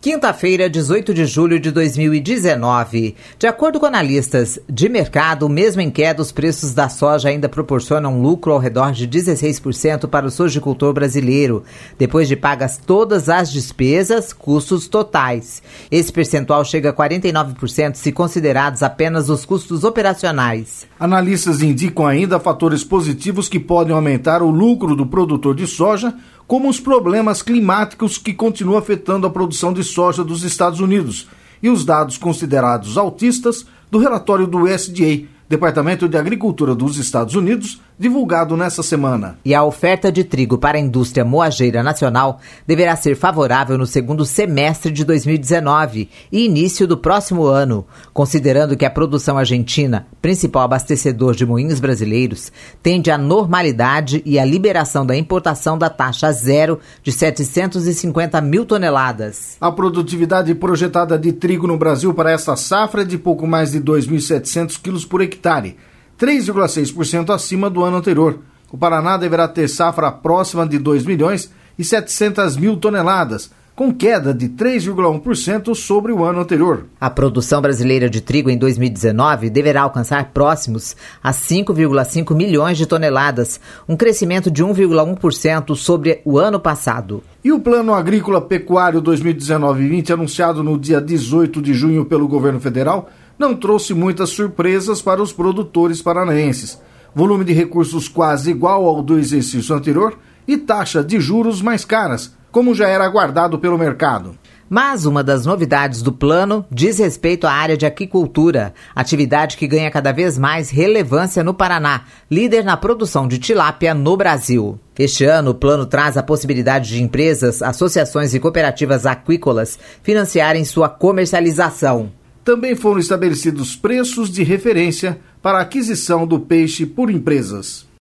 Quinta-feira, 18 de julho de 2019. De acordo com analistas de mercado, mesmo em queda, os preços da soja ainda proporcionam lucro ao redor de 16% para o sojicultor brasileiro, depois de pagas todas as despesas, custos totais. Esse percentual chega a 49% se considerados apenas os custos operacionais. Analistas indicam ainda fatores positivos que podem aumentar o lucro do produtor de soja, como os problemas climáticos que continuam afetando a produção de soja dos Estados Unidos e os dados considerados altistas do relatório do USDA, Departamento de Agricultura dos Estados Unidos, divulgado nesta semana. E a oferta de trigo para a indústria moageira nacional deverá ser favorável no segundo semestre de 2019 e início do próximo ano, considerando que a produção argentina, principal abastecedor de moinhos brasileiros, tende à normalidade e à liberação da importação da taxa zero de 750 mil toneladas. A produtividade projetada de trigo no Brasil para esta safra é de pouco mais de 2.700 quilos por hectare, 3,6% acima do ano anterior. O Paraná deverá ter safra próxima de 2.700.000 toneladas, com queda de 3,1% sobre o ano anterior. A produção brasileira de trigo em 2019 deverá alcançar próximos a 5,5 milhões de toneladas, um crescimento de 1,1% sobre o ano passado. E o Plano Agrícola Pecuário 2019-20, anunciado no dia 18 de junho pelo governo federal, não trouxe muitas surpresas para os produtores paranaenses. Volume de recursos quase igual ao do exercício anterior e taxa de juros mais caras, como já era aguardado pelo mercado. Mas uma das novidades do plano diz respeito à área de aquicultura, atividade que ganha cada vez mais relevância no Paraná, líder na produção de tilápia no Brasil. Este ano, o plano traz a possibilidade de empresas, associações e cooperativas aquícolas financiarem sua comercialização. Também foram estabelecidos preços de referência para a aquisição do peixe por empresas.